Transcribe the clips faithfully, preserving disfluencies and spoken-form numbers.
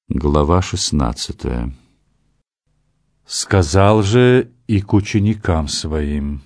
Глава шестнадцатая. Сказал же и к ученикам своим: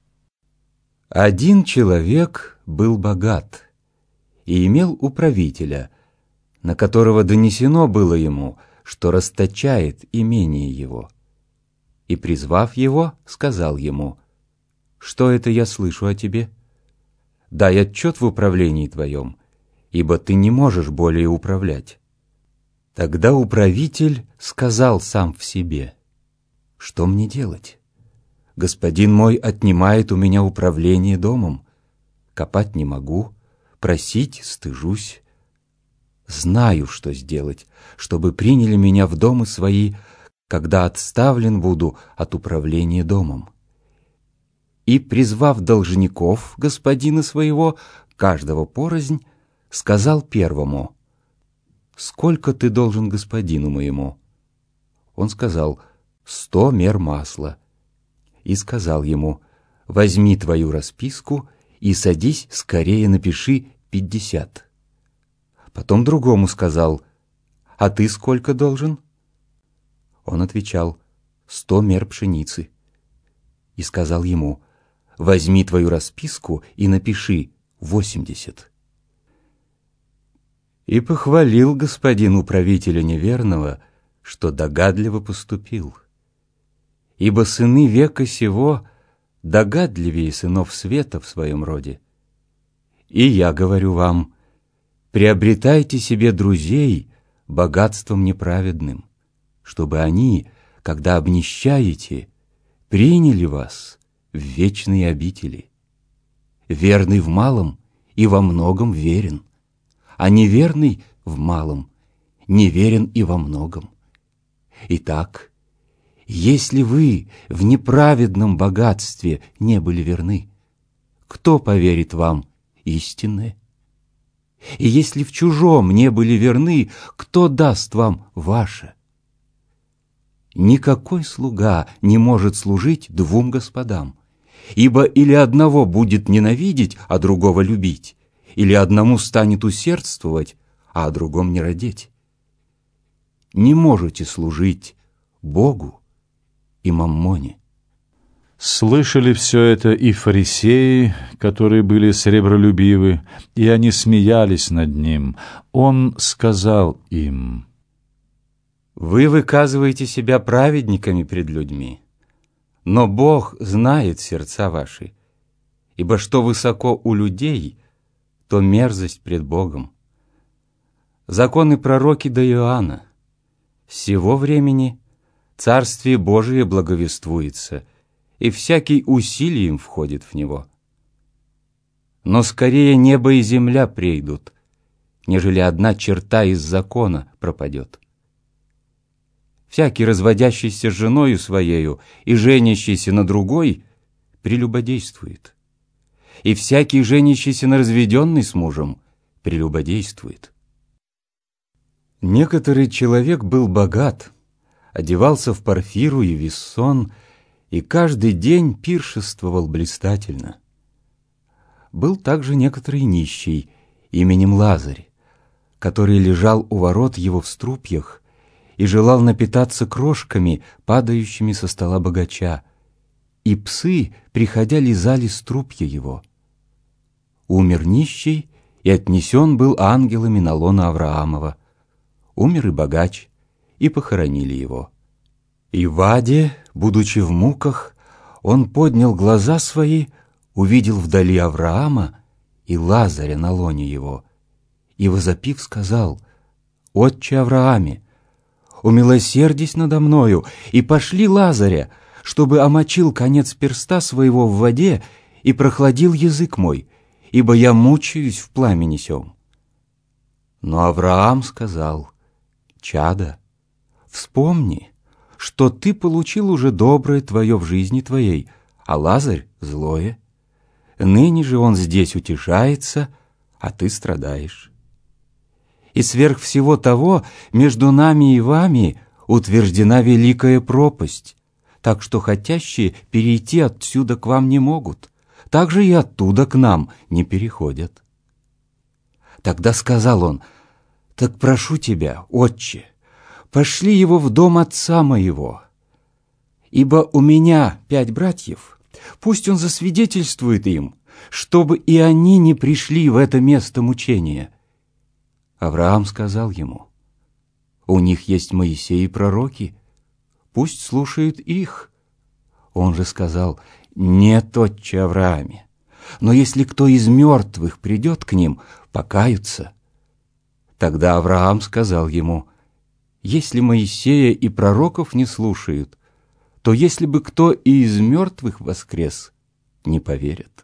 Один человек был богат и имел управителя, на которого донесено было ему, что расточает имение его. И, призвав его, сказал ему: «Что это я слышу о тебе? Дай отчет в управлении твоем, ибо ты не можешь более управлять». Тогда управитель сказал сам в себе: «Что мне делать? Господин мой отнимает у меня управление домом. Копать не могу, просить стыжусь. Знаю, что сделать, чтобы приняли меня в домы свои, когда отставлен буду от управления домом». И, призвав должников господина своего, каждого порознь, сказал первому: «Сколько ты должен господину моему?» Он сказал: «Сто мер масла». И сказал ему: «Возьми твою расписку и садись, скорее напиши пятьдесят». Потом другому сказал: «А ты сколько должен?» Он отвечал: «Сто мер пшеницы». И сказал ему: «Возьми твою расписку и напиши восемьдесят». И похвалил господин управителя неверного, что догадливо поступил. Ибо сыны века сего догадливее сынов света в своем роде. И я говорю вам: приобретайте себе друзей богатством неправедным, чтобы они, когда обнищаете, приняли вас в вечные обители. Верный в малом и во многом верен, а неверный в малом неверен и во многом. Итак, если вы в неправедном богатстве не были верны, кто поверит вам истинное? И если в чужом не были верны, кто даст вам ваше? Никакой слуга не может служить двум господам, ибо или одного будет ненавидеть, а другого любить, или одному станет усердствовать, а о другом не родить. Не можете служить Богу и маммоне. Слышали все это и фарисеи, которые были сребролюбивы, и они смеялись над ним. Он сказал им: «Вы выказываете себя праведниками пред людьми, но Бог знает сердца ваши, ибо что высоко у людей, то мерзость пред Богом. Законы пророки до Иоанна. С сего времени Царствие Божие благовествуется, и всякий усилием входит в него. Но скорее небо и земля прейдут, нежели одна черта из закона пропадет. Всякий, разводящийся с женою своею и женящийся на другой, прелюбодействует. И всякий, женящийся на разведенной с мужем, прелюбодействует. Некоторый человек был богат, одевался в парфиру и вессон, и каждый день пиршествовал блистательно. Был также некоторый нищий именем Лазарь, который лежал у ворот его в струпьях и желал напитаться крошками, падающими со стола богача, и псы, приходя, лизали струпья его. Умер нищий, и отнесен был ангелами на лоно Авраамова. Умер и богач, и похоронили его. И в аде, будучи в муках, он поднял глаза свои, увидел вдали Авраама и Лазаря на лоне его, и, возопив, сказал: «Отче Аврааме, умилосердись надо мною, и пошли Лазаря, чтобы омочил конец перста своего в воде и прохладил язык мой, ибо я мучаюсь в пламени сем». Но Авраам сказал: «Чадо, вспомни, что ты получил уже доброе твое в жизни твоей, а Лазарь — злое. Ныне же он здесь утешается, а ты страдаешь. И сверх всего того между нами и вами утверждена великая пропасть, так что хотящие перейти отсюда к вам не могут, так же и оттуда к нам не переходят». Тогда сказал он: «Так прошу тебя, отче, пошли его в дом отца моего, ибо у меня пять братьев, пусть он засвидетельствует им, чтобы и они не пришли в это место мучения». Авраам сказал ему: «У них есть Моисей и пророки, пусть слушают их». Он же сказал: «Нет, отче Аврааме, но если кто из мертвых придет к ним, покаются». Тогда Авраам сказал ему: «Если Моисея и пророков не слушают, то если бы кто и из мертвых воскрес, не поверят».